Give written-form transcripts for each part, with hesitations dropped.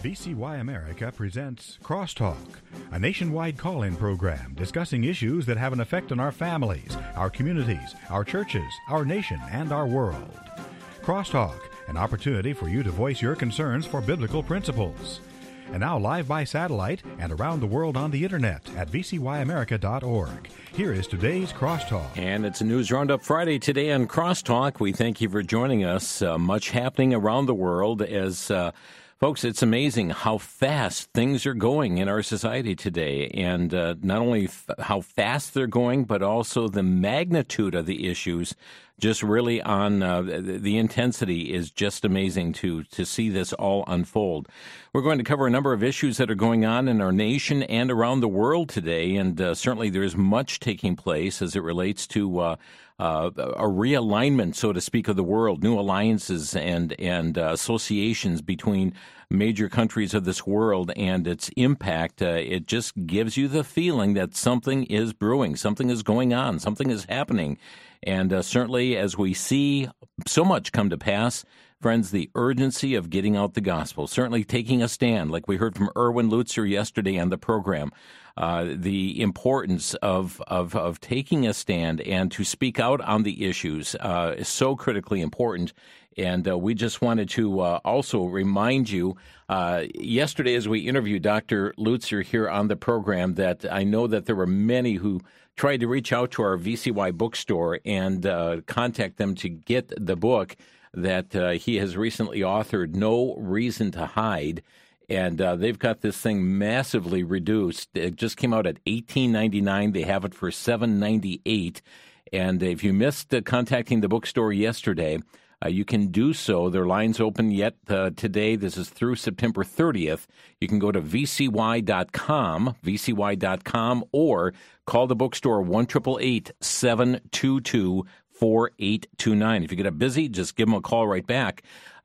VCY America presents Crosstalk, a nationwide call-in program discussing issues that have an effect on our families, our communities, our churches, our nation, and our world. Crosstalk, an opportunity for you to voice your concerns for biblical principles. And now live by satellite and around the world on the internet at vcyamerica.org. Here is today's Crosstalk. And it's a News Roundup Friday today on Crosstalk. We thank you for joining us. Much happening around the world as... Folks, it's amazing how fast things are going in our society today, and not only how fast they're going, but also the magnitude of the issues. Just really on the intensity is just amazing to see this all unfold. We're going to cover a number of issues that are going on in our nation and around the world today, and certainly there's much taking place as it relates to a realignment, so to speak, of the world, new alliances and associations between major countries of this world and its impact. It just gives you the feeling that something is brewing, something is going on, something is happening. And certainly as we see so much come to pass, friends, the urgency of getting out the gospel, certainly taking a stand, like we heard from Erwin Lutzer yesterday on the program, the importance of taking a stand and to speak out on the issues is so critically important. And we just wanted to also remind you, yesterday as we interviewed Dr. Lutzer here on the program, that I know that there were many who tried to reach out to our VCY bookstore and contact them to get the book that he has recently authored, No Reason to Hide. And they've got this thing massively reduced. It just came out at $18.99. They have it for $7.98. And if you missed contacting the bookstore yesterday, you can do so. Their line's open yet today. This is through September 30th. You can go to vcy.com, or call the bookstore 1-888-722-4829. If you get busy, just give them a call right back,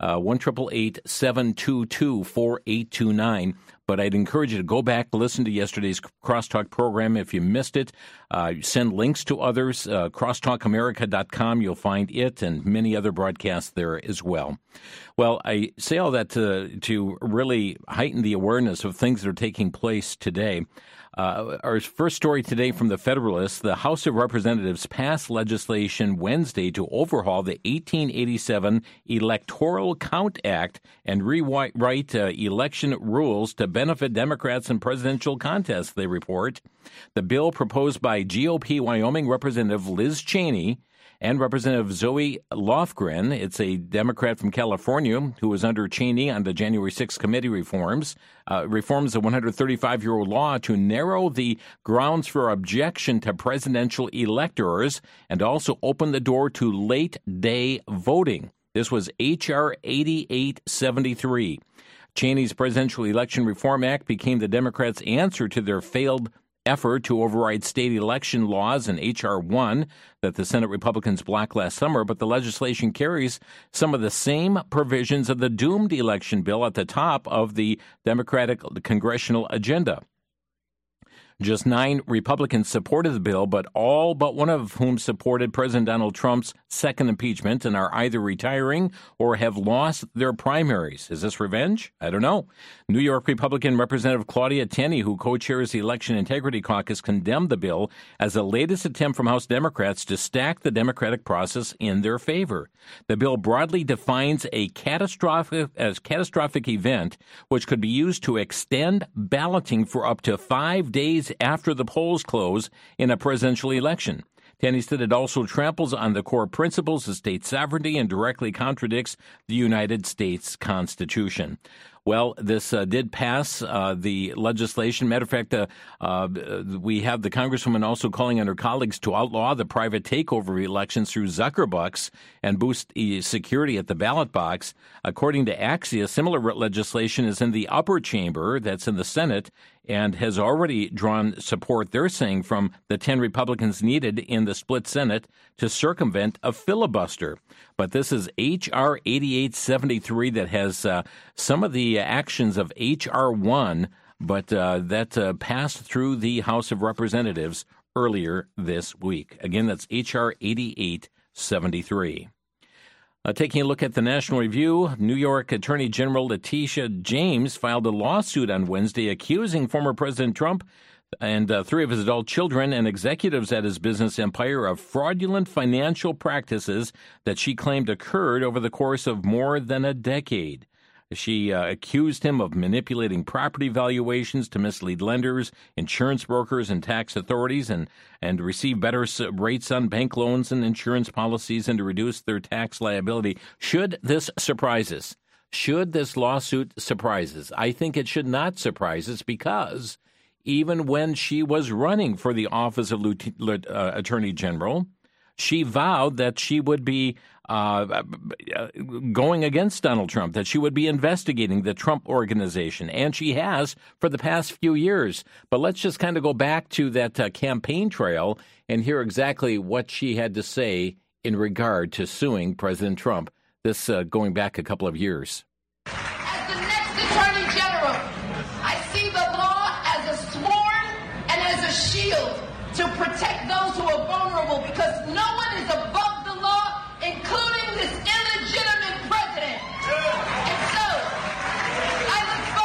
1-888-722-4829. But I'd encourage you to go back, listen to yesterday's Crosstalk program. If you missed it, send links to others. Crosstalkamerica.com, you'll find it and many other broadcasts there as well. Well, I say all that to really heighten the awareness of things that are taking place today. Our first story today from the Federalist: the House of Representatives passed legislation Wednesday to overhaul the 1887 Electoral Count Act and rewrite election rules to benefit Democrats in presidential contests, they report. The bill, proposed by GOP Wyoming Representative Liz Cheney and Representative Zoe Lofgren, it's a Democrat from California who was under Cheney on the January 6th committee, reforms the 135-year-old law to narrow the grounds for objection to presidential electors and also open the door to late-day voting. This was H.R. 8873. Cheney's Presidential Election Reform Act became the Democrats' answer to their failed effort to override state election laws in H.R. 1 that the Senate Republicans blocked last summer, but the legislation carries some of the same provisions of the doomed election bill at the top of the Democratic congressional agenda. Just 9 Republicans supported the bill, but all but one of whom supported President Donald Trump's second impeachment and are either retiring or have lost their primaries. Is this revenge? I don't know. New York Republican Representative Claudia Tenney, who co-chairs the Election Integrity Caucus, condemned the bill as the latest attempt from House Democrats to stack the democratic process in their favor. The bill broadly defines a catastrophic event which could be used to extend balloting for up to 5 days after the polls close in a presidential election. Tenney said it also tramples on the core principles of state sovereignty and directly contradicts the United States Constitution. Well, this did pass the legislation. Matter of fact, we have the Congresswoman also calling on her colleagues to outlaw the private takeover of elections through Zuckerbucks and boost security at the ballot box. According to Axios, similar legislation is in the upper chamber, that's in the Senate, and has already drawn support, they're saying, from the 10 Republicans needed in the split Senate to circumvent a filibuster. But this is H.R. 8873 that has some of the actions of H.R. 1, but that passed through the House of Representatives earlier this week. Again, that's H.R. 8873. Taking a look at the National Review, New York Attorney General Letitia James filed a lawsuit on Wednesday accusing former President Trump and three of his adult children and executives at his business empire of fraudulent financial practices that she claimed occurred over the course of more than a decade. She accused him of manipulating property valuations to mislead lenders, insurance brokers, and tax authorities, and receive better rates on bank loans and insurance policies and to reduce their tax liability. Should this surprise us? Should this lawsuit surprise us? I think it should not surprise us because even when she was running for the office of Attorney General, she vowed that she would be going against Donald Trump, that she would be investigating the Trump Organization, and she has for the past few years. But let's just kind of go back to that campaign trail and hear exactly what she had to say in regard to suing President Trump, this going back a couple of years. As the next Attorney General, I see the law as a sword and as a shield to protect those who are vulnerable, because no one is above the law, including this illegitimate president. And so, I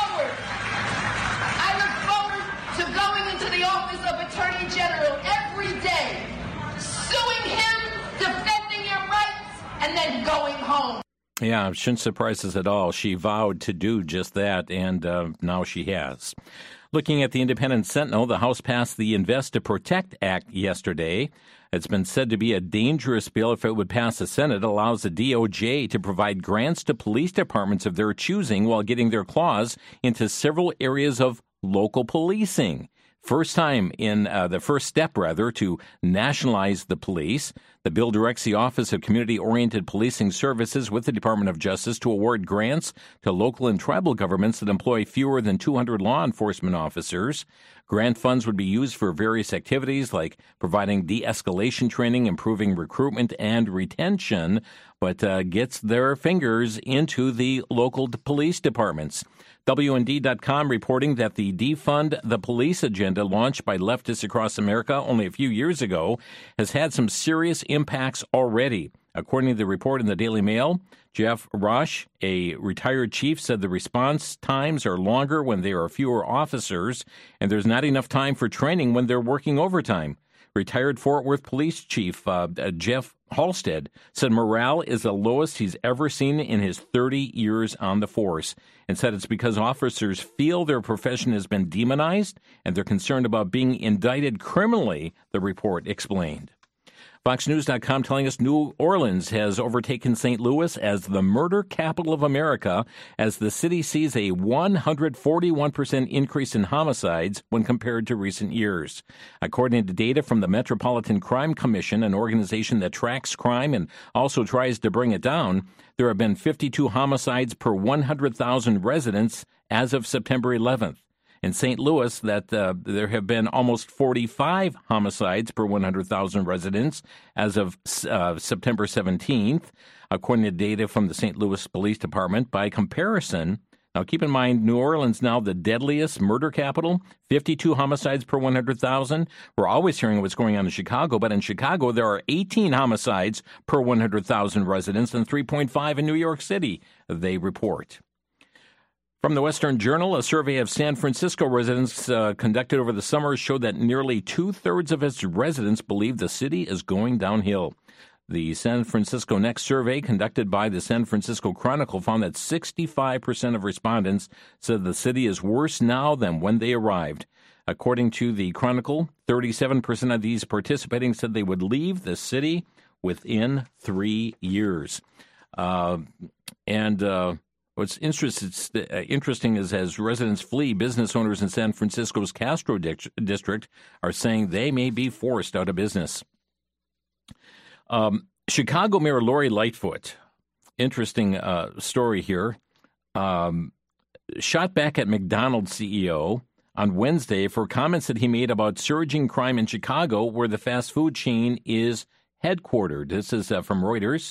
look forward to going into the office of Attorney General every day, suing him, defending your rights, and then going home. Yeah, it shouldn't surprise us at all. She vowed to do just that, and now she has. Looking at the Independent Sentinel, the House passed the Invest to Protect Act yesterday. It's been said to be a dangerous bill if it would pass the Senate. It allows the DOJ to provide grants to police departments of their choosing while getting their claws into several areas of local policing. First time in the first step, to nationalize the police. The bill directs the Office of Community-Oriented Policing Services with the Department of Justice to award grants to local and tribal governments that employ fewer than 200 law enforcement officers. Grant funds would be used for various activities like providing de-escalation training, improving recruitment and retention, but gets their fingers into the local police departments. WND.com reporting that the Defund the Police agenda launched by leftists across America only a few years ago has had some serious impacts already. According to the report in the Daily Mail, Jeff Rush, a retired chief, said the response times are longer when there are fewer officers, and there's not enough time for training when they're working overtime. Retired Fort Worth Police Chief Jeff Halstead said morale is the lowest he's ever seen in his 30 years on the force, and said it's because officers feel their profession has been demonized and they're concerned about being indicted criminally, the report explained. FoxNews.com telling us New Orleans has overtaken St. Louis as the murder capital of America as the city sees a 141% increase in homicides when compared to recent years. According to data from the Metropolitan Crime Commission, an organization that tracks crime and also tries to bring it down, there have been 52 homicides per 100,000 residents as of September 11th. In St. Louis, that there have been almost 45 homicides per 100,000 residents as of September 17th, according to data from the St. Louis Police Department. By comparison, now keep in mind, New Orleans now the deadliest murder capital, 52 homicides per 100,000. We're always hearing what's going on in Chicago, but in Chicago there are 18 homicides per 100,000 residents and 3.5 in New York City, they report. From the Western Journal, a survey of San Francisco residents conducted over the summer showed that nearly two-thirds of its residents believe the city is going downhill. The San Francisco Next survey conducted by the San Francisco Chronicle found that 65% of respondents said the city is worse now than when they arrived. According to the Chronicle, 37% of these participating said they would leave the city within 3 years. What's interesting is as residents flee, business owners in San Francisco's Castro district are saying they may be forced out of business. Chicago Mayor Lori Lightfoot, interesting story here, shot back at McDonald's CEO on Wednesday for comments that he made about surging crime in Chicago, where the fast food chain is headquartered. This is from Reuters.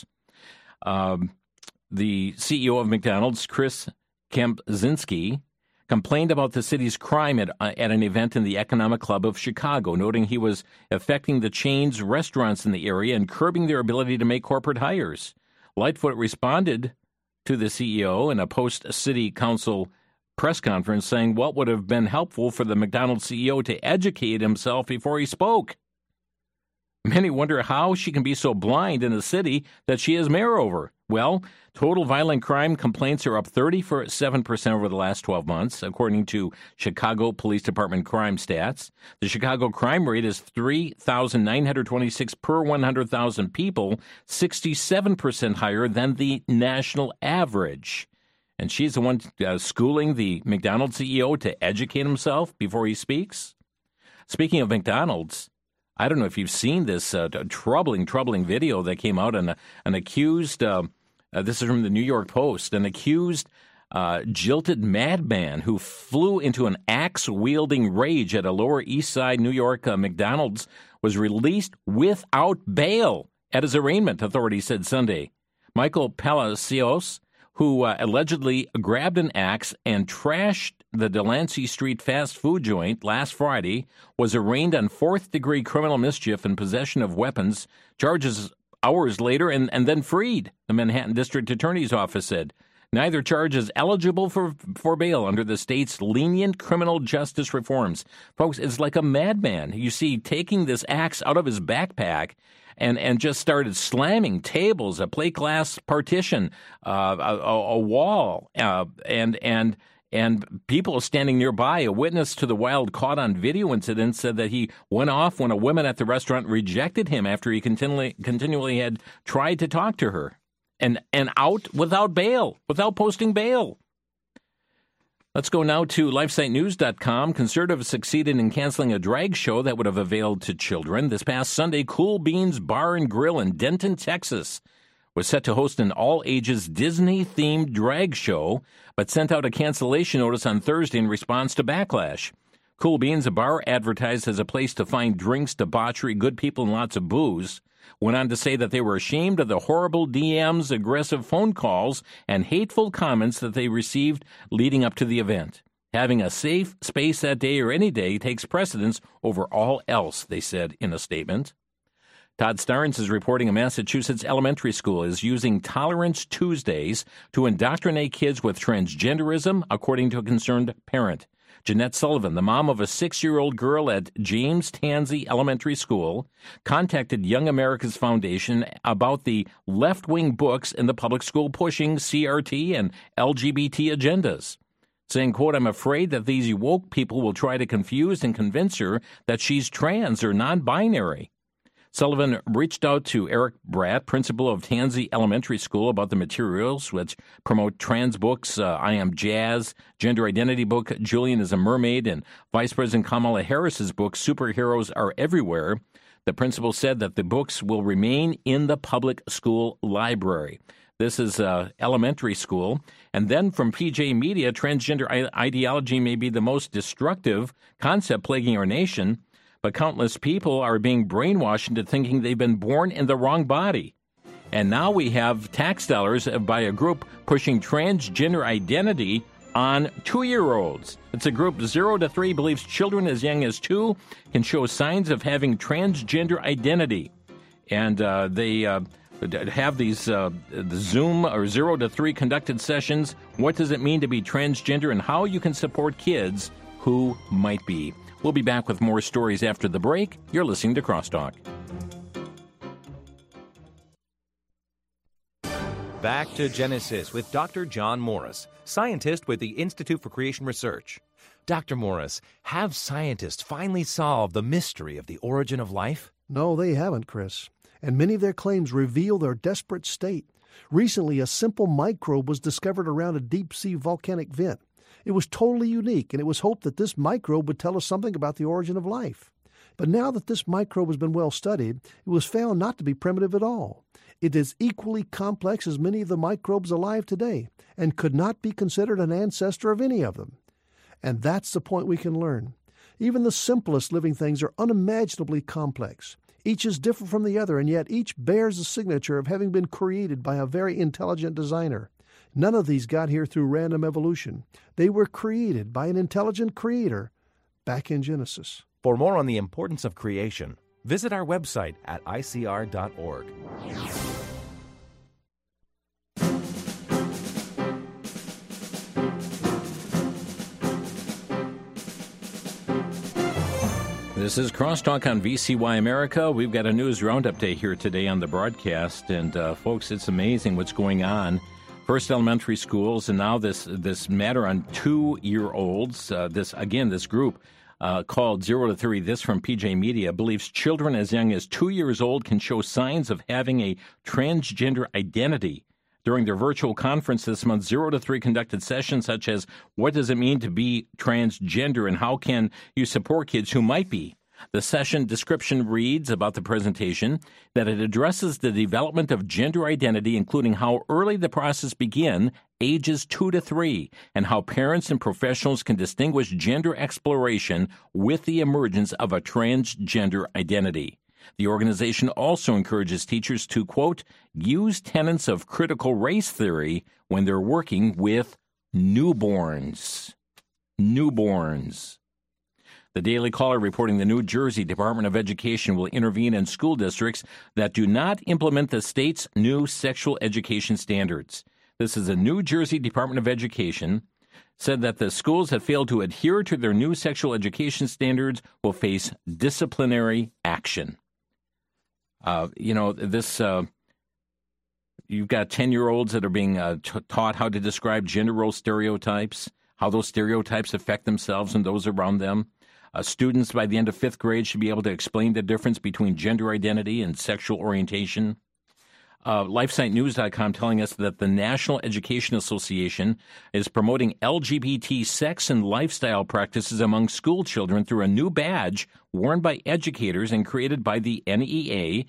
The CEO of McDonald's, Chris Kempczynski, complained about the city's crime at an event in the Economic Club of Chicago, noting he was affecting the chain's restaurants in the area and curbing their ability to make corporate hires. Lightfoot responded to the CEO in a post-city council press conference saying what would have been helpful for the McDonald's CEO to educate himself before he spoke. Many wonder how she can be so blind in a city that she is mayor over. Well, total violent crime complaints are up 37% over the last 12 months, according to Chicago Police Department crime stats. The Chicago crime rate is 3,926 per 100,000 people, 67% higher than the national average. And she's the one schooling the McDonald's CEO to educate himself before he speaks. Speaking of McDonald's, I don't know if you've seen this troubling video that came out on an accused, this is from the New York Post, an accused jilted madman who flew into an axe-wielding rage at a Lower East Side New York McDonald's was released without bail at his arraignment, authorities said Sunday. Michael Palacios, who allegedly grabbed an axe and trashed the Delancey Street fast food joint last Friday, was arraigned on fourth-degree criminal mischief and possession of weapons, charges hours later, and then freed, the Manhattan District Attorney's Office said. Neither charge is eligible for bail under the state's lenient criminal justice reforms. Folks, it's like a madman. You see, taking this axe out of his backpack and just started slamming tables, a plate glass partition, a wall, and people standing nearby. A witness to the wild caught-on-video incident said that he went off when a woman at the restaurant rejected him after he continually had tried to talk to her, and out without bail, without posting bail. Let's go now to LifeSiteNews.com. Conservatives succeeded in canceling a drag show that would have availed to children. This past Sunday, Cool Beans Bar and Grill in Denton, Texas, was set to host an all-ages Disney-themed drag show, but sent out a cancellation notice on Thursday in response to backlash. Cool Beans, a bar advertised as a place to find drinks, debauchery, good people, and lots of booze, went on to say that they were ashamed of the horrible DMs, aggressive phone calls, and hateful comments that they received leading up to the event. Having a safe space that day or any day takes precedence over all else, they said in a statement. Todd Starnes is reporting a Massachusetts elementary school is using Tolerance Tuesdays to indoctrinate kids with transgenderism, according to a concerned parent. Jeanette Sullivan, the mom of a 6-year-old girl at James Tansey Elementary School, contacted Young America's Foundation about the left-wing books in the public school pushing CRT and LGBT agendas, saying, quote, "I'm afraid that these woke people will try to confuse and convince her that she's trans or non-binary." Sullivan reached out to Eric Bratt, principal of Tansey Elementary School, about the materials which promote trans books, I Am Jazz, gender identity book, Julian is a Mermaid, and Vice President Kamala Harris's book, Superheroes Are Everywhere. The principal said that the books will remain in the public school library. This is elementary school. And then from PJ Media, transgender ideology may be the most destructive concept plaguing our nation, but countless people are being brainwashed into thinking they've been born in the wrong body. And now we have tax dollars by a group pushing transgender identity on 2-year-olds. It's a group 0 to 3 believes children as young as 2 can show signs of having transgender identity. And they have these the Zoom or 0 to 3 conducted sessions. What does it mean to be transgender and how you can support kids who might be. We'll be back with more stories after the break. You're listening to Crosstalk. Back to Genesis with Dr. John Morris, scientist with the Institute for Creation Research. Dr. Morris, have scientists finally solved the mystery of the origin of life? No, they haven't, Chris. And many of their claims reveal their desperate state. Recently, a simple microbe was discovered around a deep-sea volcanic vent. It was totally unique, and it was hoped that this microbe would tell us something about the origin of life. But now that this microbe has been well studied, it was found not to be primitive at all. It is equally complex as many of the microbes alive today, and could not be considered an ancestor of any of them. And that's the point we can learn. Even the simplest living things are unimaginably complex. Each is different from the other, and yet each bears the signature of having been created by a very intelligent designer. None of these got here through random evolution. They were created by an intelligent creator back in Genesis. For more on the importance of creation, visit our website at icr.org. This is Crosstalk on VCY America. We've got a news roundup day here today on the broadcast, and folks, it's amazing what's going on. First elementary schools, and now this matter on 2-year-olds. This group called 0 to 3. This from PJ Media believes children as young as 2 years old can show signs of having a transgender identity. During their virtual conference this month, 0 to 3 conducted sessions such as what does it mean to be transgender and how can you support kids who might be. The session description reads about the presentation that it addresses the development of gender identity, including how early the process begins, ages 2 to 3, and how parents and professionals can distinguish gender exploration with the emergence of a transgender identity. The organization also encourages teachers to, quote, use tenets of critical race theory when they're working with newborns. Newborns. The Daily Caller reporting the New Jersey Department of Education will intervene in school districts that do not implement the state's new sexual education standards. This is the New Jersey Department of Education said that the schools that fail to adhere to their new sexual education standards will face disciplinary action. You've got 10-year-olds that are being taught how to describe gender role stereotypes, how those stereotypes affect themselves and those around them. Students by the end of 5th grade should be able to explain the difference between gender identity and sexual orientation. LifeSiteNews.com telling us that the National Education Association is promoting LGBT sex and lifestyle practices among school children through a new badge worn by educators and created by the NEA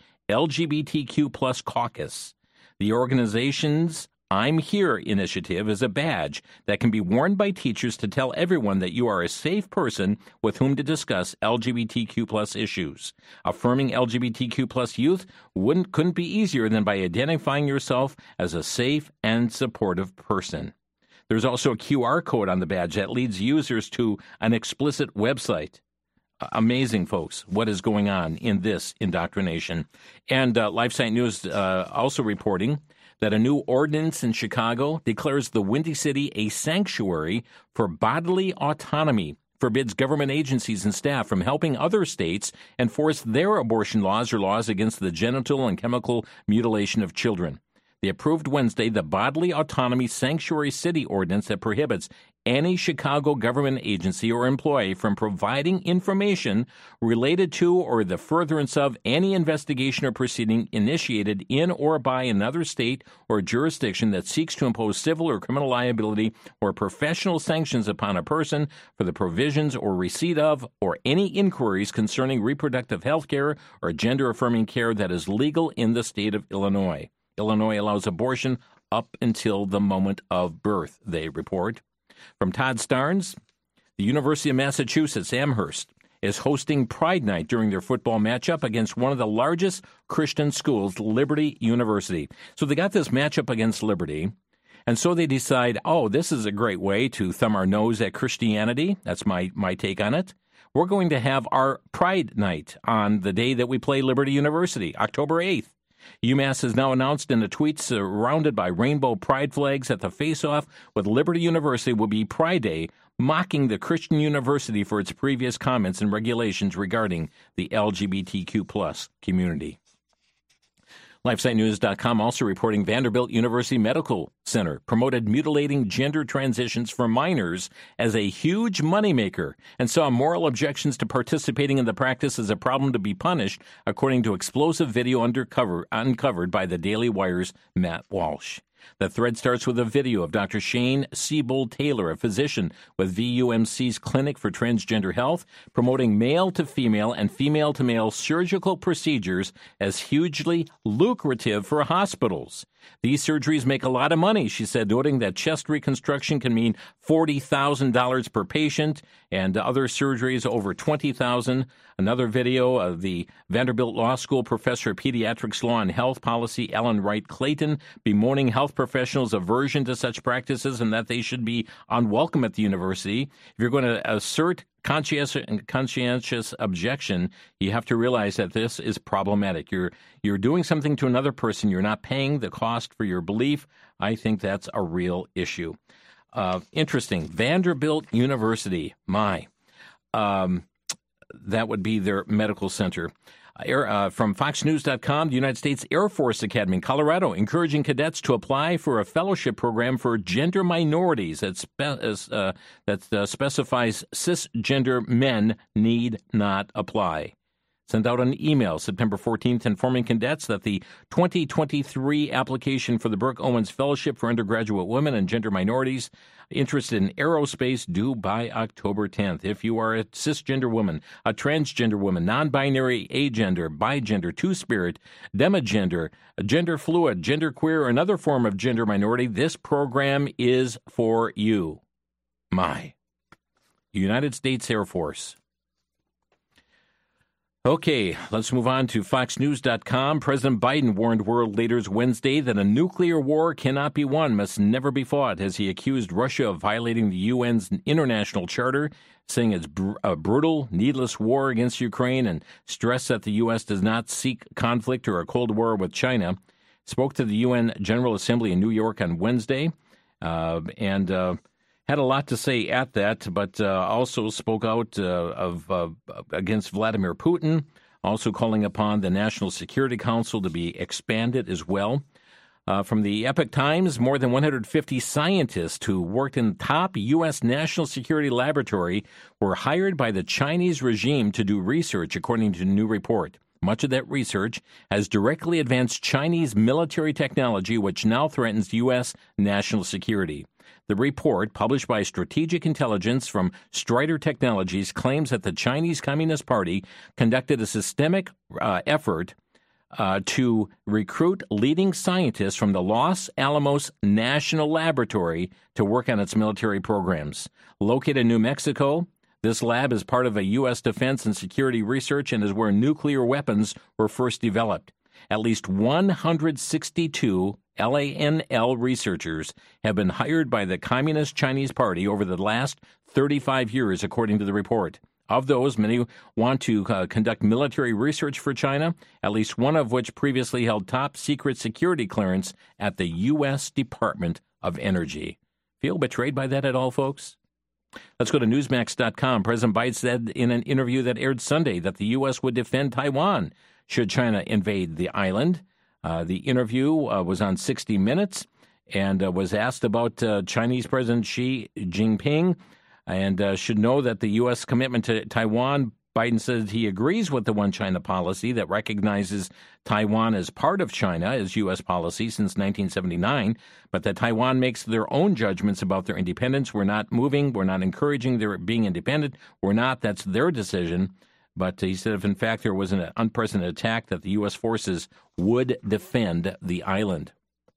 LGBTQ Plus Caucus. The organization's I'm Here initiative is a badge that can be worn by teachers to tell everyone that you are a safe person with whom to discuss LGBTQ plus issues. Affirming LGBTQ plus youth couldn't be easier than by identifying yourself as a safe and supportive person. There's also a QR code on the badge that leads users to an explicit website. Amazing, folks, what is going on in this indoctrination. And LifeSite News also reporting that a new ordinance in Chicago declares the Windy City a sanctuary for bodily autonomy, forbids government agencies and staff from helping other states enforce their abortion laws or laws against the genital and chemical mutilation of children. They approved Wednesday the Bodily Autonomy Sanctuary City Ordinance that prohibits any Chicago government agency or employee from providing information related to or the furtherance of any investigation or proceeding initiated in or by another state or jurisdiction that seeks to impose civil or criminal liability or professional sanctions upon a person for the provisions or receipt of or any inquiries concerning reproductive health care or gender-affirming care that is legal in the state of Illinois. Illinois allows abortion up until the moment of birth, they report. From Todd Starnes, the University of Massachusetts Amherst is hosting Pride Night during their football matchup against one of the largest Christian schools, Liberty University. So they got this matchup against Liberty, and so they decide, this is a great way to thumb our nose at Christianity. That's my take on it. We're going to have our Pride Night on the day that we play Liberty University, October 8th. UMass has now announced in a tweet surrounded by rainbow pride flags that the face-off with Liberty University will be Pride Day, mocking the Christian university for its previous comments and regulations regarding the LGBTQ plus community. LifeSiteNews.com also reporting Vanderbilt University Medical Center promoted mutilating gender transitions for minors as a huge moneymaker and saw moral objections to participating in the practice as a problem to be punished, according to explosive video uncovered by the Daily Wire's Matt Walsh. The thread starts with a video of Dr. Shane Siebold Taylor, a physician with VUMC's Clinic for Transgender Health, promoting male-to-female and female-to-male surgical procedures as hugely lucrative for hospitals. These surgeries make a lot of money, she said, noting that chest reconstruction can mean $40,000 per patient and other surgeries over $20,000. Another video of the Vanderbilt Law School professor of pediatrics, law, and health policy, Ellen Wright Clayton, bemoaning health professionals' aversion to such practices and that they should be unwelcome at the university. If you're going to assert conscientious objection, you have to realize that this is problematic. You're doing something to another person. You're not paying the cost for your belief. I think that's a real issue. Interesting. Vanderbilt University. that would be their medical center. From FoxNews.com, the United States Air Force Academy in Colorado, encouraging cadets to apply for a fellowship program for gender minorities that specifies cisgender men need not apply. Sent out an email September 14th informing cadets that the 2023 application for the Brooke Owens Fellowship for Undergraduate Women and Gender Minorities interested in aerospace due by October 10th. If you are a cisgender woman, a transgender woman, non-binary, agender, bigender, two-spirit, demigender, gender fluid, genderqueer, or another form of gender minority, this program is for you. United States Air Force. Okay, let's move on to FoxNews.com. President Biden warned world leaders Wednesday that a nuclear war cannot be won, must never be fought, as he accused Russia of violating the UN's international charter, saying it's a brutal, needless war against Ukraine, and stressed that the U.S. does not seek conflict or a Cold War with China. Spoke to the UN General Assembly in New York on Wednesday, and had a lot to say at that, but also spoke out against Vladimir Putin, also calling upon the National Security Council to be expanded as well. From the Epoch Times, more than 150 scientists who worked in the top U.S. National Security Laboratory were hired by the Chinese regime to do research, according to a new report. Much of that research has directly advanced Chinese military technology, which now threatens U.S. national security. The report, published by Strategic Intelligence from Strider Technologies, claims that the Chinese Communist Party conducted a systemic effort to recruit leading scientists from the Los Alamos National Laboratory to work on its military programs. Located in New Mexico, this lab is part of a U.S. defense and security research and is where nuclear weapons were first developed. At least 162 LANL researchers have been hired by the Communist Chinese Party over the last 35 years, according to the report. Of those, many want to conduct military research for China, at least one of which previously held top secret security clearance at the U.S. Department of Energy. Feel betrayed by that at all, folks? Let's go to Newsmax.com. President Biden said in an interview that aired Sunday that the U.S. would defend Taiwan should China invade the island. The interview was on 60 Minutes and was asked about Chinese President Xi Jinping and should know that the U.S. commitment to Taiwan. Biden says he agrees with the One China policy that recognizes Taiwan as part of China as U.S. policy since 1979, but that Taiwan makes their own judgments about their independence. We're not moving. We're not encouraging their being independent. We're not. That's their decision. But he said if, in fact, there was an unprecedented attack, that the U.S. forces would defend the island.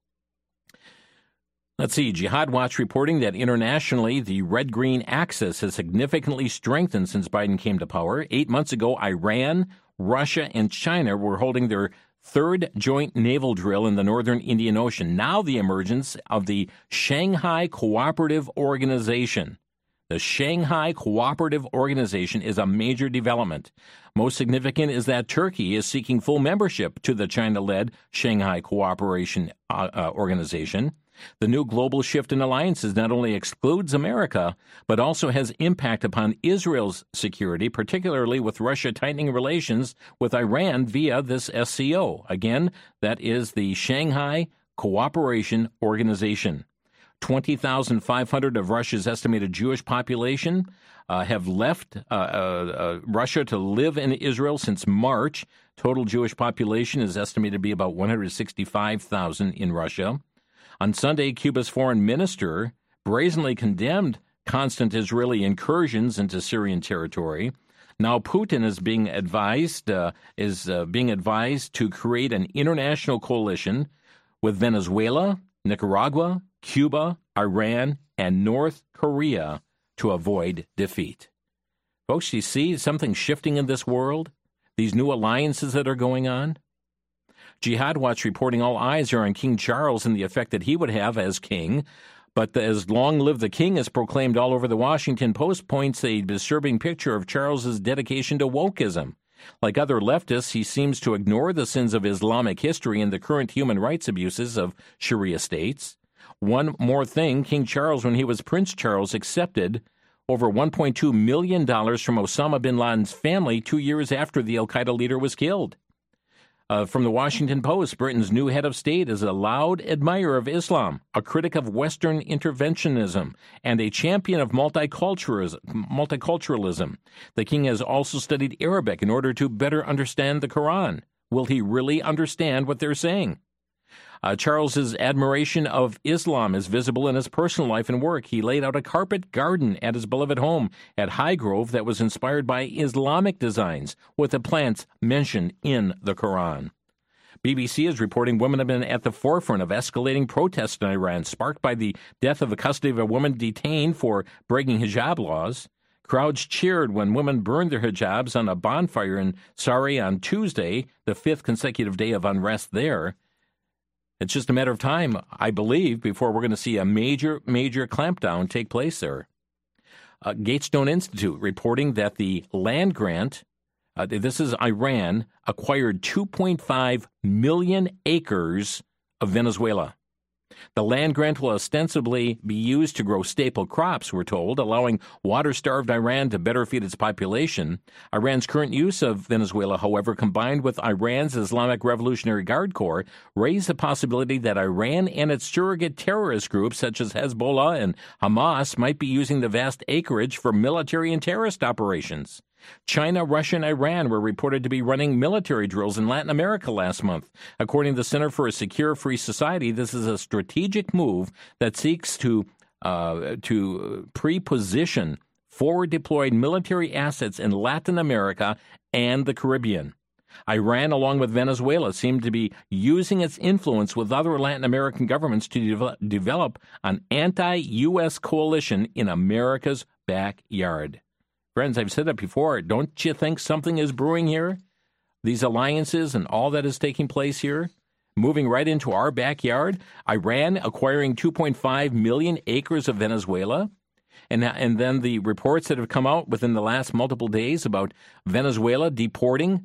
Let's see. Jihad Watch reporting that internationally, the red-green axis has significantly strengthened since Biden came to power. 8 months ago, Iran, Russia, and China were holding their third joint naval drill in the northern Indian Ocean. Now the emergence of the Shanghai Cooperative Organization. The Shanghai Cooperative Organization is a major development. Most significant is that Turkey is seeking full membership to the China-led Shanghai Cooperation Organization. The new global shift in alliances not only excludes America, but also has impact upon Israel's security, particularly with Russia tightening relations with Iran via this SCO. Again, that is the Shanghai Cooperation Organization. 20,500 of Russia's estimated Jewish population have left Russia to live in Israel since March. Total Jewish population is estimated to be about 165,000 in Russia. On Sunday, Cuba's foreign minister brazenly condemned constant Israeli incursions into Syrian territory. Now Putin is being advised to create an international coalition with Venezuela, Nicaragua, Cuba, Iran, and North Korea to avoid defeat. Folks, you see something shifting in this world? These new alliances that are going on? Jihad Watch reporting all eyes are on King Charles and the effect that he would have as king. But as Long Live the King is proclaimed all over the Washington Post, points a disturbing picture of Charles's dedication to wokeism. Like other leftists, he seems to ignore the sins of Islamic history and the current human rights abuses of Sharia states. One more thing, King Charles, when he was Prince Charles, accepted over $1.2 million from Osama bin Laden's family 2 years after the al-Qaeda leader was killed. From the Washington Post, Britain's new head of state is a loud admirer of Islam, a critic of Western interventionism, and a champion of multiculturalism. The king has also studied Arabic in order to better understand the Quran. Will he really understand what they're saying? Charles's admiration of Islam is visible in his personal life and work. He laid out a carpet garden at his beloved home at Highgrove that was inspired by Islamic designs, with the plants mentioned in the Quran. BBC is reporting women have been at the forefront of escalating protests in Iran, sparked by the death of the custody of a woman detained for breaking hijab laws. Crowds cheered when women burned their hijabs on a bonfire in Sari on Tuesday, the fifth consecutive day of unrest there. It's just a matter of time, I believe, before we're going to see a major clampdown take place there. Gatestone Institute reporting that the land grant, this is Iran, acquired 2.5 million acres of Venezuela. The land grant will ostensibly be used to grow staple crops, we're told, allowing water-starved Iran to better feed its population. Iran's current use of Venezuela, however, combined with Iran's Islamic Revolutionary Guard Corps, raise the possibility that Iran and its surrogate terrorist groups, such as Hezbollah and Hamas, might be using the vast acreage for military and terrorist operations. China, Russia, and Iran were reported to be running military drills in Latin America last month. According to the Center for a Secure Free Society, this is a strategic move that seeks to pre-position forward-deployed military assets in Latin America and the Caribbean. Iran, along with Venezuela, seem to be using its influence with other Latin American governments to develop an anti-U.S. coalition in America's backyard. Friends, I've said that before. Don't you think something is brewing here? These alliances and all that is taking place here, moving right into our backyard. Iran acquiring 2.5 million acres of Venezuela. And then the reports that have come out within the last multiple days about Venezuela deporting,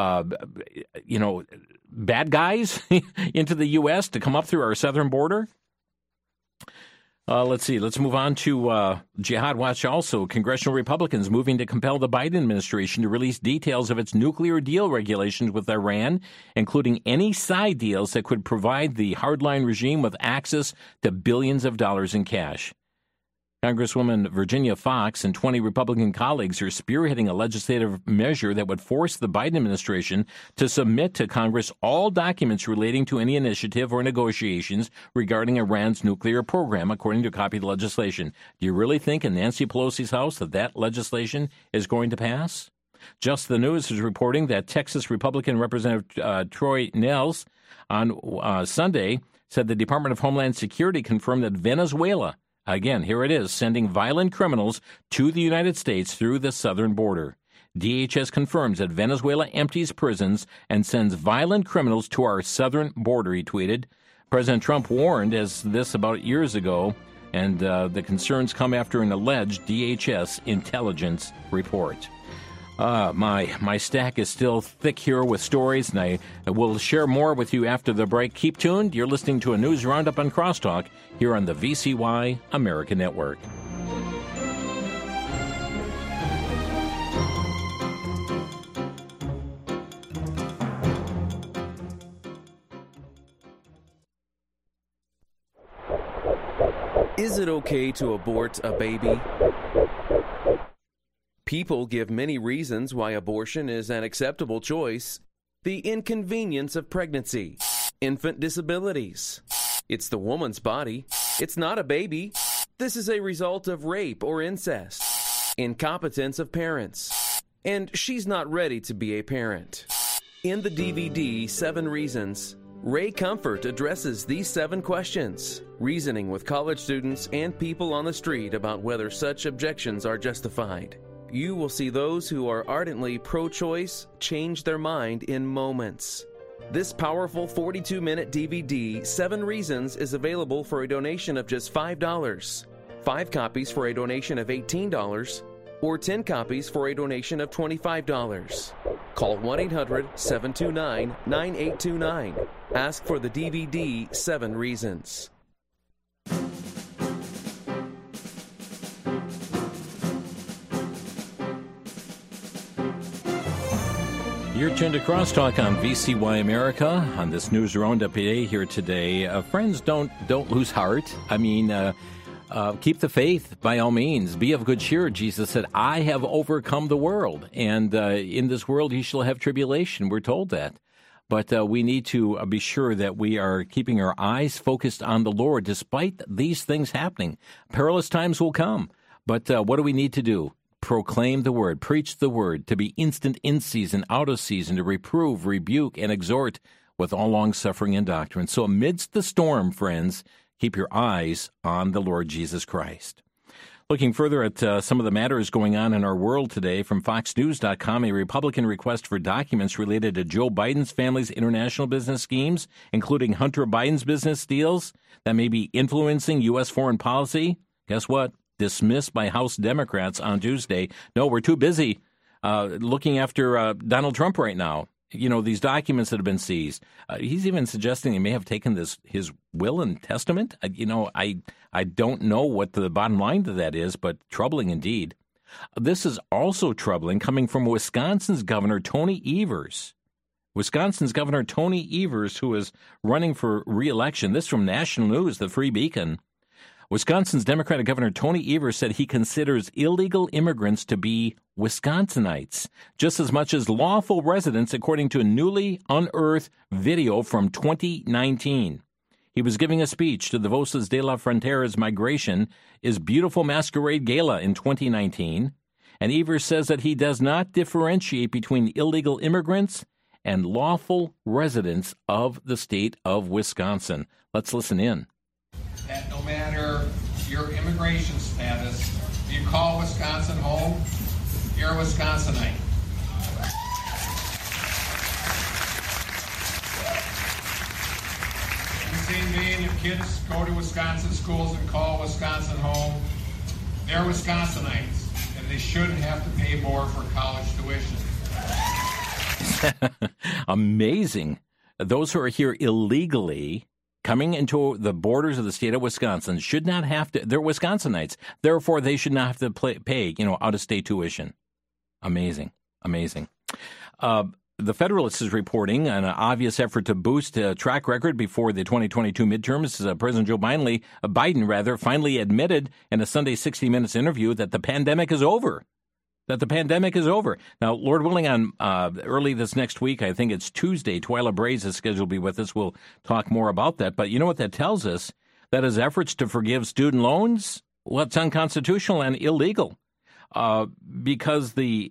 bad guys into the U.S. to come up through our southern border. Let's see. Let's move on to Jihad Watch also. Congressional Republicans moving to compel the Biden administration to release details of its nuclear deal regulations with Iran, including any side deals that could provide the hardline regime with access to billions of dollars in cash. Congresswoman Virginia Fox and 20 Republican colleagues are spearheading a legislative measure that would force the Biden administration to submit to Congress all documents relating to any initiative or negotiations regarding Iran's nuclear program, according to a copy of the legislation. Do you really think in Nancy Pelosi's House that legislation is going to pass? Just the News is reporting that Texas Republican Representative Troy Nehls on Sunday said the Department of Homeland Security confirmed that Venezuela, again, here it is, sending violent criminals to the United States through the southern border. DHS confirms that Venezuela empties prisons and sends violent criminals to our southern border, he tweeted. President Trump warned as this about years ago, and the concerns come after an alleged DHS intelligence report. My stack is still thick here with stories, and I will share more with you after the break. Keep tuned. You're listening to a news roundup on Crosstalk here on the VCY America Network. Is it okay to abort a baby? People give many reasons why abortion is an acceptable choice. The inconvenience of pregnancy, infant disabilities. It's the woman's body. It's not a baby. This is a result of rape or incest. Incompetence of parents. And she's not ready to be a parent. In the DVD, 7 Reasons, Ray Comfort addresses these 7 questions, reasoning with college students and people on the street about whether such objections are justified. You will see those who are ardently pro-choice change their mind in moments. This powerful 42-minute DVD, 7 Reasons, is available for a donation of just $5, 5 copies for a donation of $18, or 10 copies for a donation of $25. Call 1-800-729-9829. Ask for the DVD, 7 Reasons. You're tuned to Crosstalk on VCY America on this news roundup here today. Friends, don't lose heart. I mean, keep the faith by all means. Be of good cheer. Jesus said, "I have overcome the world, and in this world you shall have tribulation." We're told that. But we need to be sure that we are keeping our eyes focused on the Lord despite these things happening. Perilous times will come. But what do we need to do? Proclaim the word, preach the word, to be instant in season, out of season, to reprove, rebuke, and exhort with all long-suffering and doctrine. So amidst the storm, friends, keep your eyes on the Lord Jesus Christ. Looking further at some of the matters going on in our world today, from FoxNews.com, a Republican request for documents related to Joe Biden's family's international business schemes, including Hunter Biden's business deals that may be influencing U.S. foreign policy. Guess what? Dismissed by House Democrats on Tuesday. No, we're too busy looking after Donald Trump right now. You know, these documents that have been seized. He's even suggesting he may have taken his will and testament. I don't know what the bottom line to that is, but troubling indeed. This is also troubling coming from Wisconsin's Governor Tony Evers. Wisconsin's Governor Tony Evers, who is running for re-election. This from National News, the Free Beacon. Wisconsin's Democratic Governor Tony Evers said he considers illegal immigrants to be Wisconsinites just as much as lawful residents, according to a newly unearthed video from 2019. He was giving a speech to the Voces de la Frontera's Migration is Beautiful Masquerade Gala in 2019, and Evers says that he does not differentiate between illegal immigrants and lawful residents of the state of Wisconsin. Let's listen in. That no matter your immigration status, if you call Wisconsin home, you're a Wisconsinite. In the same vein, if kids go to Wisconsin schools and call Wisconsin home, they're Wisconsinites, and they shouldn't have to pay more for college tuition. Amazing. Those who are here illegally coming into the borders of the state of Wisconsin should not have to. They're Wisconsinites. Therefore, they should not have to pay, out-of-state tuition. Amazing. The Federalist is reporting an obvious effort to boost a track record before the 2022 midterms. President Joe Biden finally admitted in a Sunday 60 Minutes interview that the pandemic is over. Now, Lord willing, on early this next week, I think it's Tuesday, Twyla Braze is scheduled to be with us. We'll talk more about that. But you know what that tells us? That his efforts to forgive student loans, well, it's unconstitutional and illegal. Because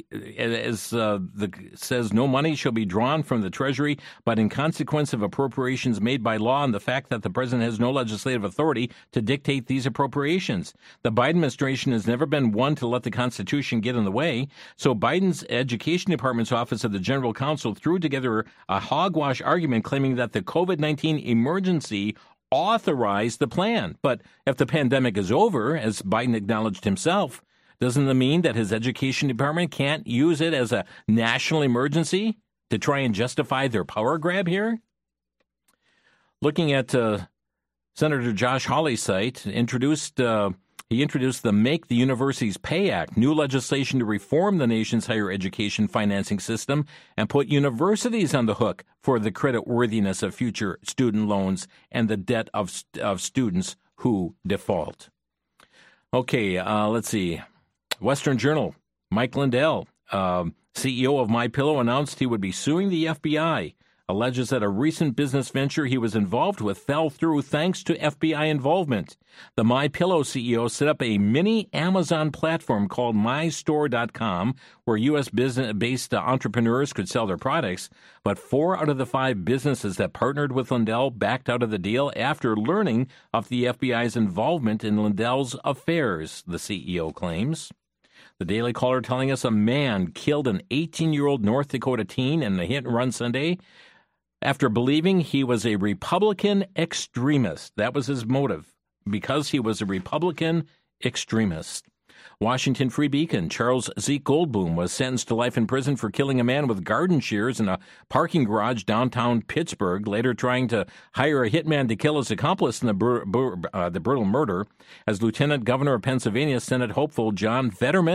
says no money shall be drawn from the Treasury, but in consequence of appropriations made by law and the fact that the president has no legislative authority to dictate these appropriations. The Biden administration has never been one to let the Constitution get in the way, so Biden's Education Department's Office of the General Counsel threw together a hogwash argument claiming that the COVID-19 emergency authorized the plan. But if the pandemic is over, as Biden acknowledged himself, doesn't that mean that his education department can't use it as a national emergency to try and justify their power grab here? Looking at Senator Josh Hawley's site, he introduced the Make the Universities Pay Act, new legislation to reform the nation's higher education financing system and put universities on the hook for the creditworthiness of future student loans and the debt of students who default. Okay, let's see. Western Journal, Mike Lindell, CEO of MyPillow, announced he would be suing the FBI, alleges that a recent business venture he was involved with fell through thanks to FBI involvement. The MyPillow CEO set up a mini Amazon platform called MyStore.com, where U.S.-based entrepreneurs could sell their products, but 4 out of the 5 businesses that partnered with Lindell backed out of the deal after learning of the FBI's involvement in Lindell's affairs, the CEO claims. The Daily Caller telling us a man killed an 18-year-old North Dakota teen in a hit-and-run Sunday after believing he was a Republican extremist. That was his motive, because he was a Republican extremist. Washington Free Beacon, Charles Zeke Goldboom was sentenced to life in prison for killing a man with garden shears in a parking garage downtown Pittsburgh, later trying to hire a hitman to kill his accomplice in the brutal murder. As Lieutenant Governor of Pennsylvania, Senate hopeful John Fetterman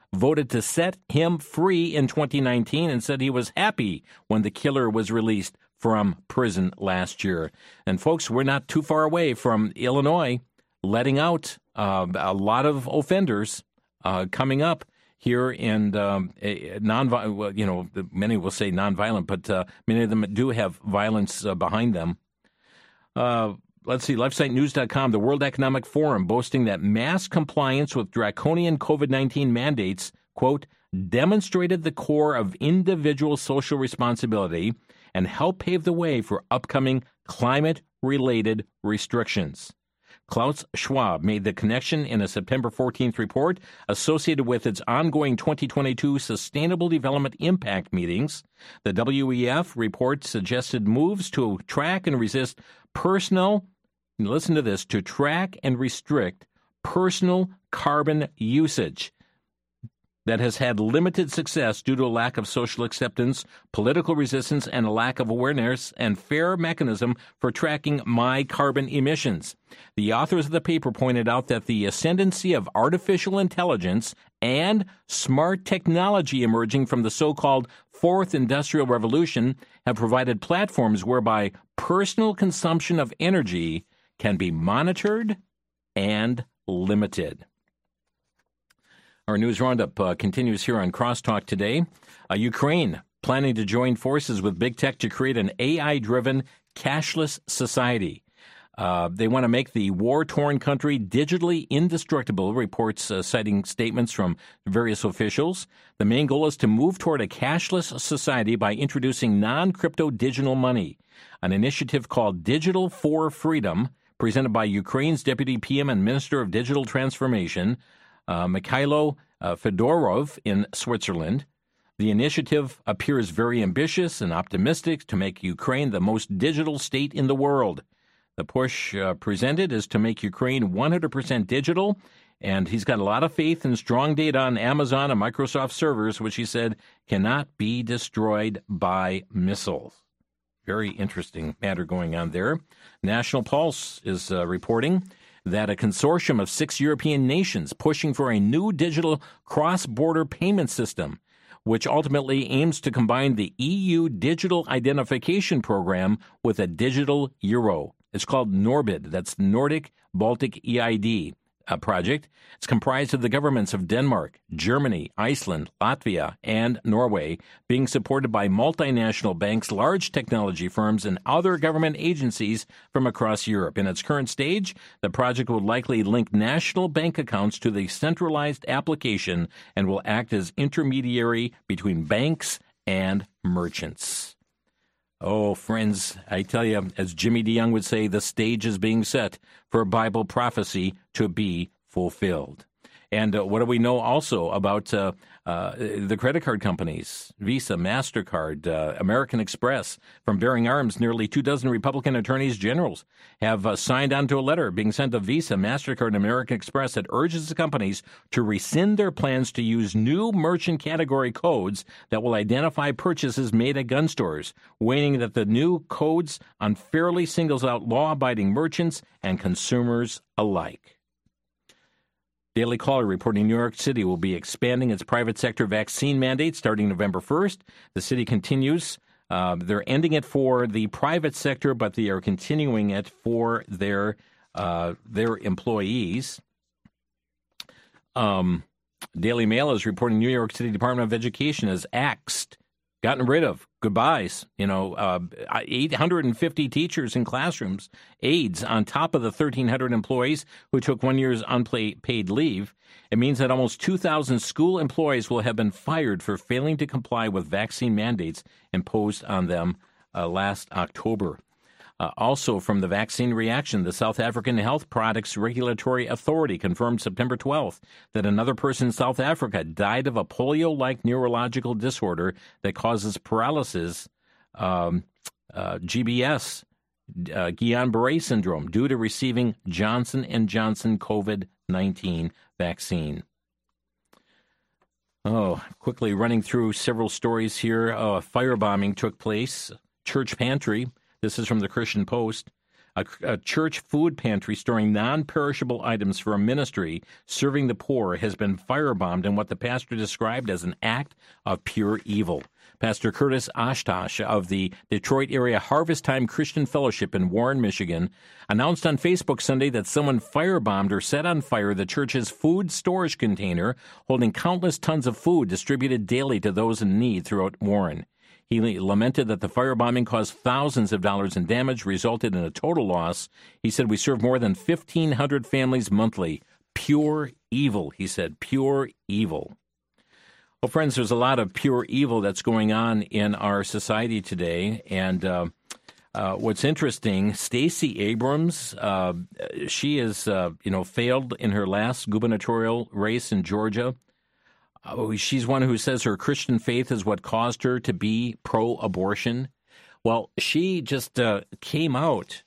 voted to set him free in 2019 and said he was happy when the killer was released from prison last year. And folks, we're not too far away from Illinois letting out a lot of offenders coming up here in many will say nonviolent, but many of them do have violence behind them. Let's see, LifeSiteNews.com, the World Economic Forum, boasting that mass compliance with draconian COVID-19 mandates, quote, demonstrated the core of individual social responsibility and helped pave the way for upcoming climate-related restrictions. Klaus Schwab made the connection in a September 14th report associated with its ongoing 2022 Sustainable Development Impact meetings. The WEF report suggested moves to track and resist listen to this, to track and restrict personal carbon usage that has had limited success due to a lack of social acceptance, political resistance, and a lack of awareness and fair mechanism for tracking my carbon emissions. The authors of the paper pointed out that the ascendancy of artificial intelligence and smart technology emerging from the so-called Fourth Industrial Revolution have provided platforms whereby personal consumption of energy can be monitored and limited. Our news roundup continues here on Crosstalk today. Ukraine planning to join forces with big tech to create an AI-driven cashless society. They want to make the war-torn country digitally indestructible, reports citing statements from various officials. The main goal is to move toward a cashless society by introducing non-crypto digital money, an initiative called Digital for Freedom, presented by Ukraine's Deputy PM and Minister of Digital Transformation, Mikhailo Fedorov in Switzerland. The initiative appears very ambitious and optimistic to make Ukraine the most digital state in the world. The push presented is to make Ukraine 100% digital, and he's got a lot of faith and strong data on Amazon and Microsoft servers, which he said cannot be destroyed by missiles. Very interesting matter going on there. National Pulse is reporting that a consortium of 6 European nations pushing for a new digital cross-border payment system, which ultimately aims to combine the EU Digital Identification Program with a digital euro. It's called NORBID. That's Nordic Baltic EID project. It's comprised of the governments of Denmark, Germany, Iceland, Latvia, and Norway, being supported by multinational banks, large technology firms, and other government agencies from across Europe. In its current stage, the project will likely link national bank accounts to the centralized application and will act as intermediary between banks and merchants. Oh, friends, I tell you, as Jimmy DeYoung would say, the stage is being set for Bible prophecy to be fulfilled. And what do we know also about the credit card companies? Visa, MasterCard, American Express. From bearing arms, nearly 24 Republican attorneys generals have signed onto a letter being sent to Visa, MasterCard, and American Express that urges the companies to rescind their plans to use new merchant category codes that will identify purchases made at gun stores, warning that the new codes unfairly singles out law-abiding merchants and consumers alike. Daily Caller reporting New York City will be expanding its private sector vaccine mandate starting November 1st. The city continues. They're ending it for the private sector, but they are continuing it for their employees. Daily Mail is reporting New York City Department of Education has axed, gotten rid of, goodbyes, 850 teachers in classrooms, aides on top of the 1,300 employees who took 1 year's unpaid leave. It means that almost 2,000 school employees will have been fired for failing to comply with vaccine mandates imposed on them last October. Also from the vaccine reaction, the South African Health Products Regulatory Authority confirmed September 12th that another person in South Africa died of a polio-like neurological disorder that causes paralysis, GBS, Guillain-Barré syndrome, due to receiving Johnson & Johnson COVID-19 vaccine. Quickly running through several stories here. A firebombing took place, church pantry. This is from the Christian Post. A church food pantry storing non-perishable items for a ministry serving the poor has been firebombed in what the pastor described as an act of pure evil. Pastor Curtis Oshkosh of the Detroit area Harvest Time Christian Fellowship in Warren, Michigan, announced on Facebook Sunday that someone firebombed or set on fire the church's food storage container holding countless tons of food distributed daily to those in need throughout Warren. He lamented that the firebombing caused thousands of dollars in damage, resulted in a total loss. He said, "We serve more than 1,500 families monthly. Pure evil," he said, "pure evil." Well, friends, there's a lot of pure evil that's going on in our society today. And what's interesting, Stacey Abrams, she is, failed in her last gubernatorial race in Georgia. She's one who says her Christian faith is what caused her to be pro-abortion. Well, she just came out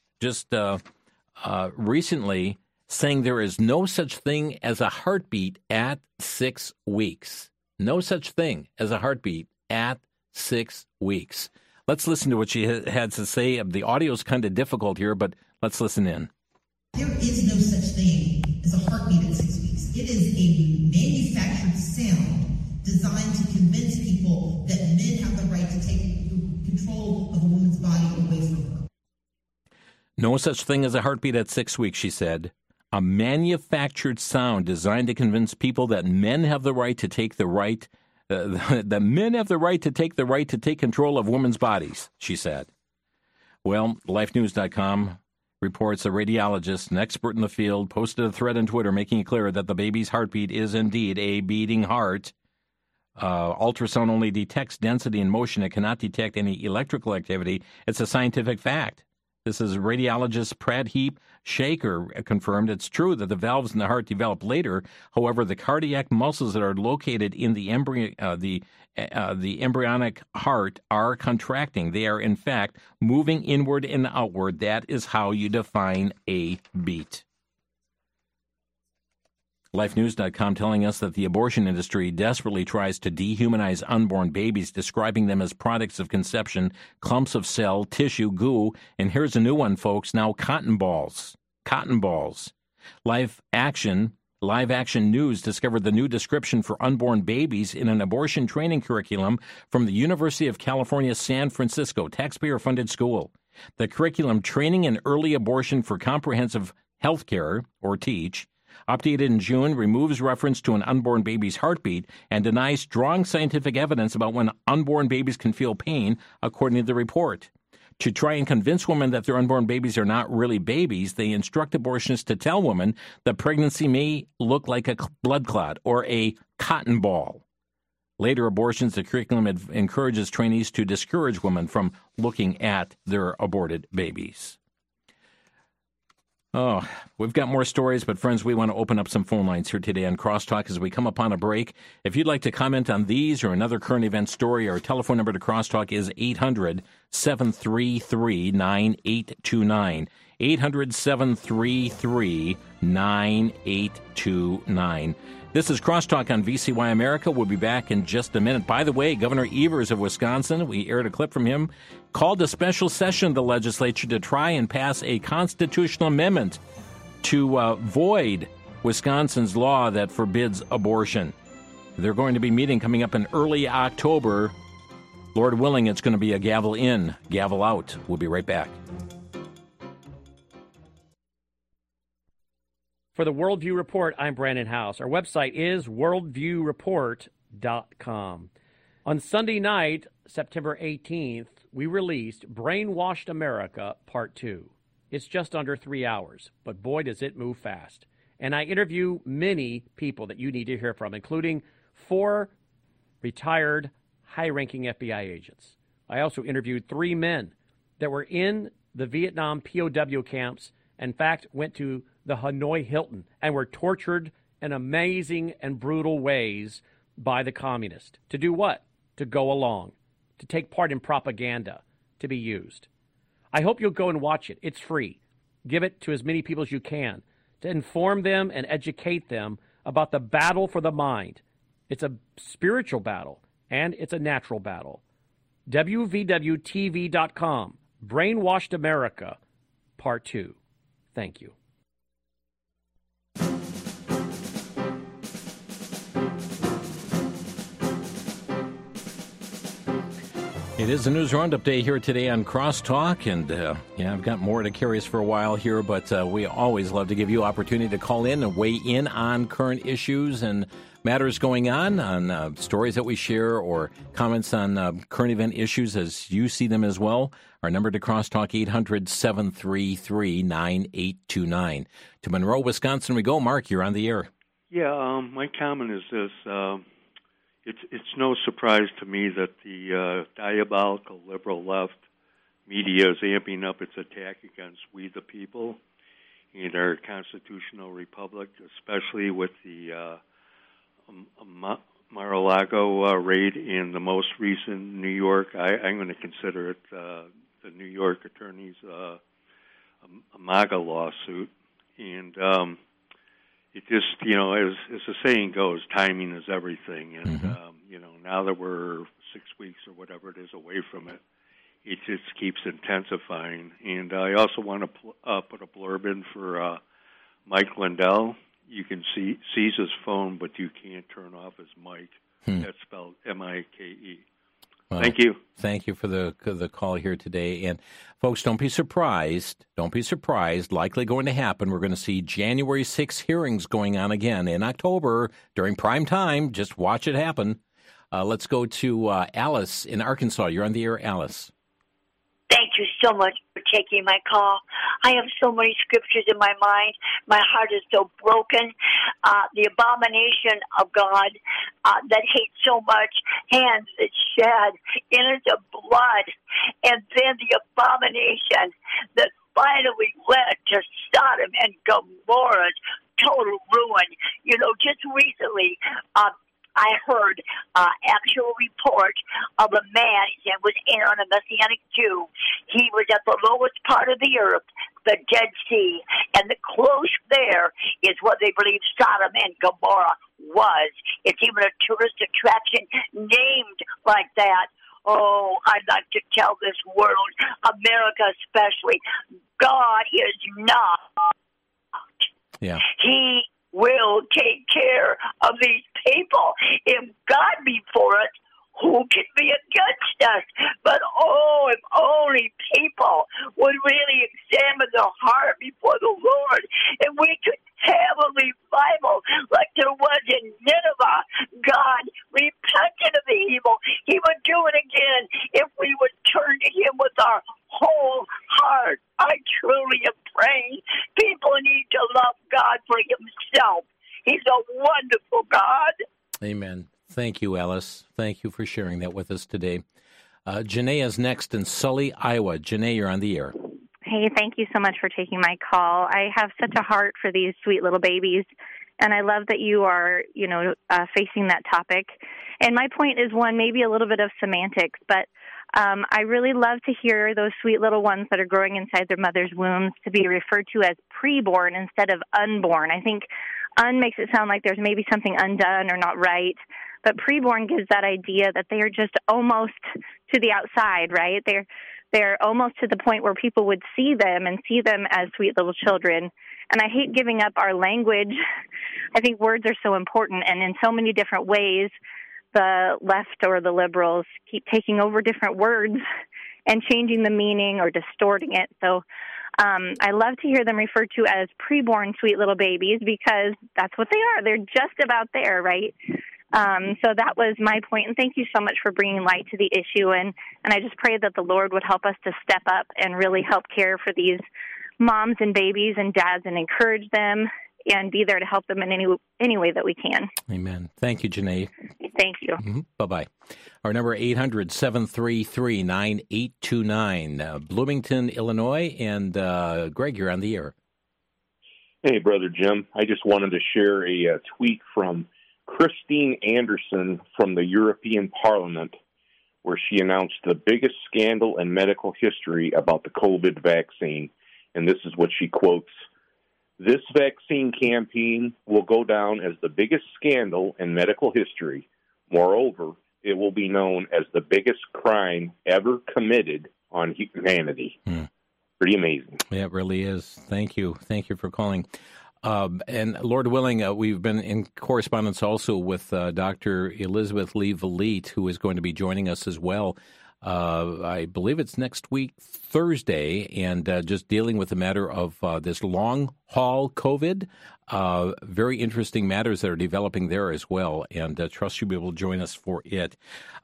recently saying there is no such thing as a heartbeat at 6 weeks. No such thing as a heartbeat at 6 weeks. Let's listen to what she had to say. The audio is kind of difficult here, but let's listen in. There is no such thing as a heartbeat at 6 weeks. It is a manufactured sound designed to convince people that men have the right to take control of a woman's body away from her. No such thing as a heartbeat at 6 weeks, she said. A manufactured sound designed to convince people that men have the right to take the right to take control of women's bodies, she said. Well, LifeNews.com reports a radiologist, an expert in the field, posted a thread on Twitter making it clear that the baby's heartbeat is indeed a beating heart. Ultrasound only detects density and motion. It cannot detect any electrical activity. It's a scientific fact. This is radiologist Pradheep Shaker confirmed. It's true that the valves in the heart develop later. However, the cardiac muscles that are located in the embryonic heart are contracting. They are, in fact, moving inward and outward. That is how you define a beat. LifeNews.com telling us that the abortion industry desperately tries to dehumanize unborn babies, describing them as products of conception, clumps of cell, tissue, goo, and here's a new one, folks, now cotton balls. Cotton balls. Live Action News discovered the new description for unborn babies in an abortion training curriculum from the University of California, San Francisco, taxpayer-funded school. The curriculum, Training in Early Abortion for Comprehensive Health Care, or TEACH, updated in June, removes reference to an unborn baby's heartbeat and denies strong scientific evidence about when unborn babies can feel pain, according to the report. To try and convince women that their unborn babies are not really babies, they instruct abortionists to tell women that pregnancy may look like a blood clot or a cotton ball. Later abortions, the curriculum encourages trainees to discourage women from looking at their aborted babies. Oh, we've got more stories, but friends, we want to open up some phone lines here today on Crosstalk as we come upon a break. If you'd like to comment on these or another current event story, our telephone number to Crosstalk is 800-733-9829. 800-733-9829. This is Crosstalk on VCY America. We'll be back in just a minute. By the way, Governor Evers of Wisconsin, we aired a clip from him, called a special session of the legislature to try and pass a constitutional amendment to void Wisconsin's law that forbids abortion. They're going to be meeting coming up in early October. Lord willing, it's going to be a gavel in, gavel out. We'll be right back. For the Worldview Report, I'm Brandon House. Our website is worldviewreport.com. On Sunday night, September 18th, we released Brainwashed America Part 2. It's just under 3 hours, but boy, does it move fast. And I interview many people that you need to hear from, including 4 retired high-ranking FBI agents. I also interviewed 3 men that were in the Vietnam POW camps, in fact, went to the Hanoi Hilton and were tortured in amazing and brutal ways by the communists. To do what? To go along, to take part in propaganda, to be used. I hope you'll go and watch it. It's free. Give it to as many people as you can to inform them and educate them about the battle for the mind. It's a spiritual battle, and it's a natural battle. WVWTV.com, Brainwashed America, Part 2. Thank you. It is the News Roundup Day here today on Crosstalk, and I've got more to carry us for a while here, but we always love to give you opportunity to call in and weigh in on current issues and matters going on stories that we share or comments on current event issues as you see them as well. Our number to Crosstalk, 800-733-9829. To Monroe, Wisconsin we go. Mark, you're on the air. Yeah, my comment is this. It's no surprise to me that the diabolical liberal left media is amping up its attack against we the people and our constitutional republic, especially with the Mar-a-Lago raid and the most recent New York. I'm going to consider it the New York attorney's a MAGA lawsuit. And it just, as the saying goes, timing is everything. And, now that we're 6 weeks or whatever it is away from it, it just keeps intensifying. And I also want to put a blurb in for Mike Lindell. You can seize his phone, but you can't turn off his mic. That's spelled M-I-K-E. Well, thank you. Thank you for the call here today. And folks, don't be surprised. Don't be surprised. Likely going to happen. We're going to see January 6 hearings going on again in October during prime time. Just watch it happen. Let's go to Alice in Arkansas. You're on the air, Alice. Thank you so much for taking my call. I have so many scriptures in my mind. My heart is so broken. The abomination of God that hates so much, hands that shed innocent blood, and then the abomination that finally led to Sodom and Gomorrah's total ruin. Just recently, I heard actual report of a man, his name was Aaron, a Messianic Jew. He was at the lowest part of the earth, the Dead Sea, and the close there is what they believe Sodom and Gomorrah was. It's even a tourist attraction named like that. Oh, I'd like to tell this world, America especially, God is not. Yeah. He will take care of these people. If God be for us, who can be against us? But if only people would really examine their heart before the Lord, and we could have a revival like there was in Nineveh. God repented of the evil. He would do it again if we would turn to Him with our whole heart. I truly am praying people need to love God for Himself. He's a wonderful God. Amen. Thank you, Alice. Thank you for sharing that with us today. Janae is next in Sully, Iowa. Janae, you're on the air. Hey, thank you so much for taking my call. I have such a heart for these sweet little babies, and I love that you are, facing that topic. And my point is one, maybe a little bit of semantics, but I really love to hear those sweet little ones that are growing inside their mother's wombs to be referred to as preborn instead of unborn. I think makes it sound like there's maybe something undone or not right, but preborn gives that idea that they are just almost to the outside, right? They're almost to the point where people would see them and see them as sweet little children. And I hate giving up our language. I think words are so important, and in so many different ways, the left or the liberals keep taking over different words and changing the meaning or distorting it. So I love to hear them referred to as preborn sweet little babies because that's what they are. They're just about there, right? So that was my point, and thank you so much for bringing light to the issue. And I just pray that the Lord would help us to step up and really help care for these moms and babies and dads and encourage them and be there to help them in any way that we can. Amen. Thank you, Janae. Thank you. Mm-hmm. Bye-bye. Our number 800-733-9829. Bloomington, Illinois. And Greg, you're on the air. Hey, Brother Jim. I just wanted to share a tweet from Christine Anderson from the European Parliament, where she announced the biggest scandal in medical history about the COVID vaccine. And this is what she quotes: "This vaccine campaign will go down as the biggest scandal in medical history. Moreover, it will be known as the biggest crime ever committed on humanity." pretty amazing. Yeah, it really is. Thank you. Thank you for calling. And Lord willing, we've been in correspondence also with Dr. Elizabeth Lee Valite, who is going to be joining us as well. I believe it's next week, Thursday, and just dealing with the matter of this long-haul COVID. Very interesting matters that are developing there as well, and trust you'll be able to join us for it.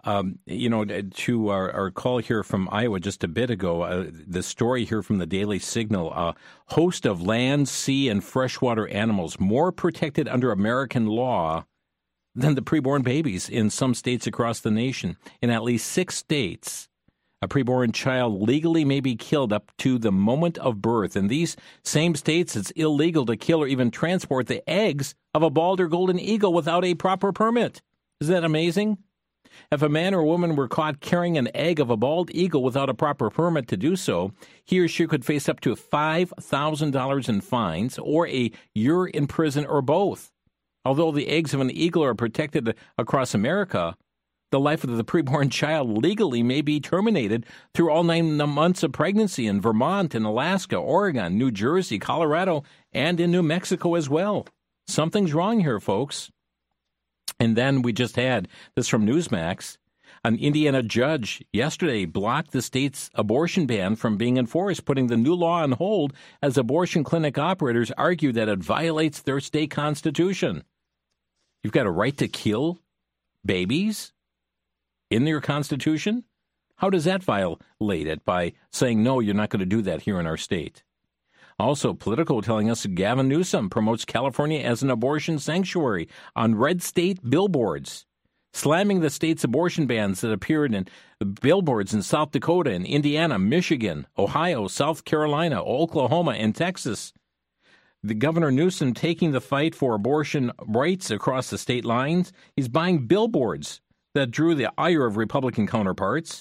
To our call here from Iowa just a bit ago, the story here from the Daily Signal, a host of land, sea, and freshwater animals more protected under American law than the preborn babies in some states across the nation. In at least 6 states, a preborn child legally may be killed up to the moment of birth. In these same states, it's illegal to kill or even transport the eggs of a bald or golden eagle without a proper permit. Isn't that amazing? If a man or woman were caught carrying an egg of a bald eagle without a proper permit to do so, he or she could face up to $5,000 in fines or a year in prison or both. Although the eggs of an eagle are protected across America, the life of the preborn child legally may be terminated through all 9 months of pregnancy in Vermont, in Alaska, Oregon, New Jersey, Colorado, and in New Mexico as well. Something's wrong here, folks. And then we just had this from Newsmax. An Indiana judge yesterday blocked the state's abortion ban from being enforced, putting the new law on hold as abortion clinic operators argue that it violates their state constitution. You've got a right to kill babies in your constitution? How does that violate it by saying, no, you're not going to do that here in our state? Also, Politico telling us Gavin Newsom promotes California as an abortion sanctuary on red state billboards, slamming the state's abortion bans that appeared in billboards in South Dakota and Indiana, Michigan, Ohio, South Carolina, Oklahoma, and Texas. The Governor Newsom taking the fight for abortion rights across the state lines. He's buying billboards that drew the ire of Republican counterparts.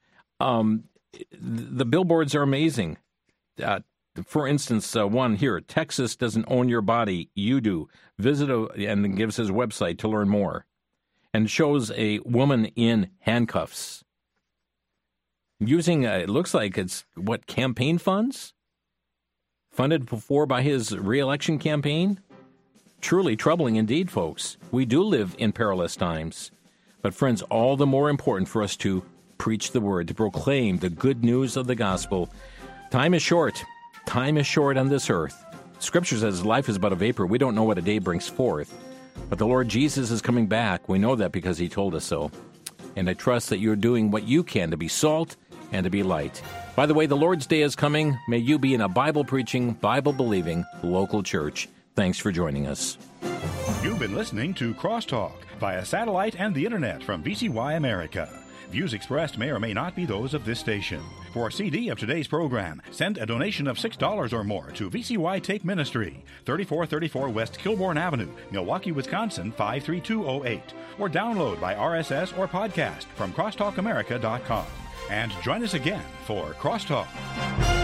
The billboards are amazing. For instance, one here, Texas doesn't own your body, you do. Visit and gives his website to learn more. And shows a woman in handcuffs. Using, it looks like it's, campaign funds? Funded before by his re-election campaign? Truly troubling indeed, folks. We do live in perilous times. But friends, all the more important for us to preach the word, to proclaim the good news of the gospel. Time is short. Time is short on this earth. Scripture says life is but a vapor. We don't know what a day brings forth. But the Lord Jesus is coming back. We know that because he told us so. And I trust that you're doing what you can to be salt and to be light. By the way, the Lord's Day is coming. May you be in a Bible-preaching, Bible-believing local church. Thanks for joining us. You've been listening to Crosstalk via satellite and the internet from VCY America. Views expressed may or may not be those of this station. For a CD of today's program, send a donation of $6 or more to VCY Take Ministry, 3434 West Kilbourne Avenue, Milwaukee, Wisconsin, 53208, or download by RSS or podcast from crosstalkamerica.com. And join us again for Crosstalk.